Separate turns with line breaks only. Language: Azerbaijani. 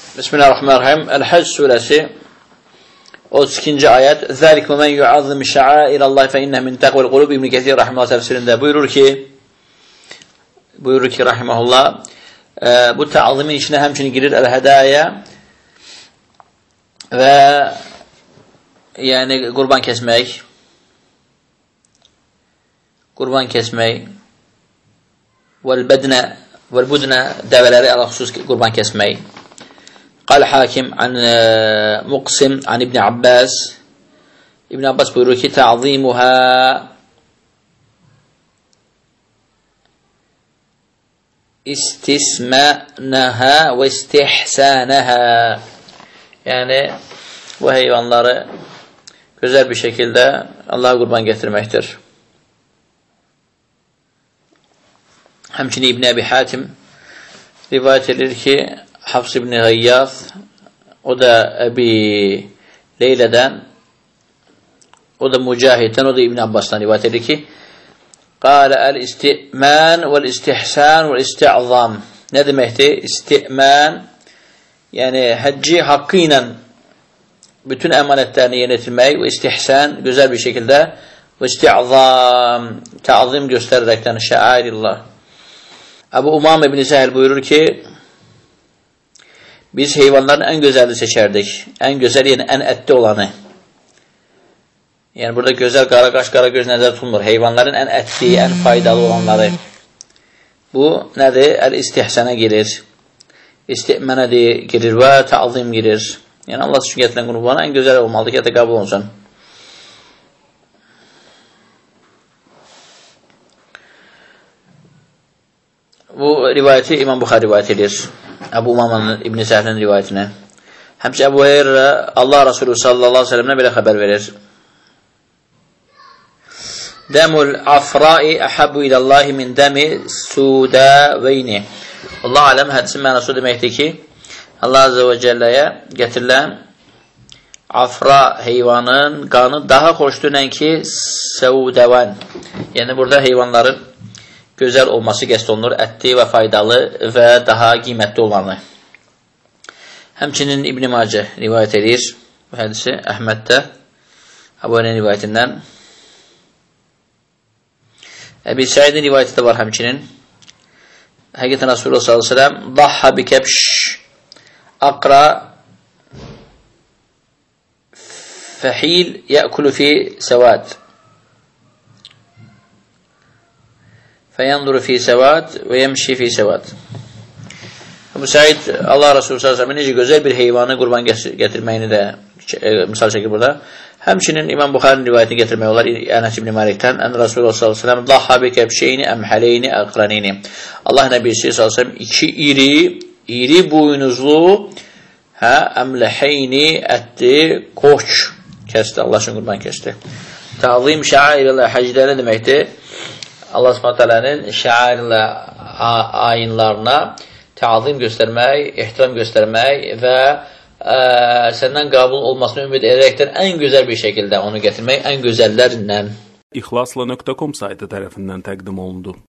Bismillahirrahmanirrahim. Əl-Həcc surəsi 32-ci ayət. Zəlik və mən yu'azzim şə'airəllahi fə innə min təqvəl qulub. İbn Kəthir rahimehullah təfsirində buyurur ki rahimehullah, bu təazimin içinə həmçinin girir əl-hədaya və yəni qurban kəsmək vəl-budnə dəvələri əl-xüsus qurban kəsmək. Qal hakim an Muqsim an İbn Abbas. İbn Abbas buyurur ki ta'zimuha istismanaha və istihsanaha. Yəni bu heyvanları gözəl bir şəkildə Allah'a qurban gətirməkdir. Həmçinin İbn Əbi Hatim rivayət edir ki Hafs ibn Ghayyaz, o da Əbi Leylədən, o da Mücahiddən, o da İbn Abbasdan rivayət edir ki Qalə əl-isti'man vəl-istihsan vəl-isti'zam. Nə deməkdir? İsti'man, yəni həcci haqqı ilə bütün əmanətlərini yerinə yetirmək və istihsan, gözəl bir şəkildə və isti'zam, təazim göstərərəkdən şəairillah. Əbu Umam ibn Səhəl buyurur ki biz heyvanların ən gözəlini seçərdik. Ən gözəl, yəni ən ətli olanı. Yəni burada gözəl, qara qaş, qara göz nəzər tutulmur. Heyvanların ən ətli, ən faydalı olanları. Bu nədir? Əl-istihsana girir. İsti'mənə girir və təazim girir. Yəni Allah üçün gətirilən qurbanı ən gözəl olmalıdır ki, qəbul olunsun. Bu rivayəti İmam Buxari rivayət edir. Əbu Umamın İbn Səhəlin rivayətinə. Həmçə Əbu Heyrə Allah Resulü sallallahu aleyhi ve sellem'ə belə xəbər verir. Dəmul afrai əhəbbu iləllahi min dəmi sudəveyni. Allah aləm hədisin mənası deməkdir ki, Allah Azze və Cəlləyə gətirilən afra heyvanın qanı daha xoşdur ki səudəvən. Yəni burada heyvanların gözəl olması qəsd olunur, ətli və faydalı və daha qiymətli olanı. Həmçinin İbn Macə rivayət edir bu hədisi Əhməddə Əbu Hüreyrə rivayətindən. Əbi Səidin rivayəti də var həmçinin. Həqiqətən Rasulullah sallallahu əleyhi və səlləm dahha bi kəbş aqra fəhil ya'kulu fi səvad. Fəyənduru fi səvad və yəmşi fi səvad. Bu Səid Allah Resulü sallallahu əleyhi və səlləm necə gözəl bir heyvanı qurban gətirməyini də misal çəkir burada. Həmçinin İmam Buxarinin rivayətini gətirmək olar Ənəs ibn Malikdən. Ən Resulullah sallallahu əleyhi və səlləm dahha bi kəbşeyni əmhəleyni əqraneyni. Allah Nəbisi sallallahu əleyhi və səlləm iki iri buynuzlu əmləheyni ətli qoç kəsdi. Allah üçün qurban kəsdi. Təzim şəairələ həcdə nə deməkdir? Allah Subhanahu şəairlə ayinlarına təzim göstərmək, ehtiram göstərmək və səndən qəbul olmasını ümid edərəkdən ən gözəl bir şəkildə onu gətirmək, ən gözəllərindən.
İxlasla.com saytı tərəfindən təqdim olundu.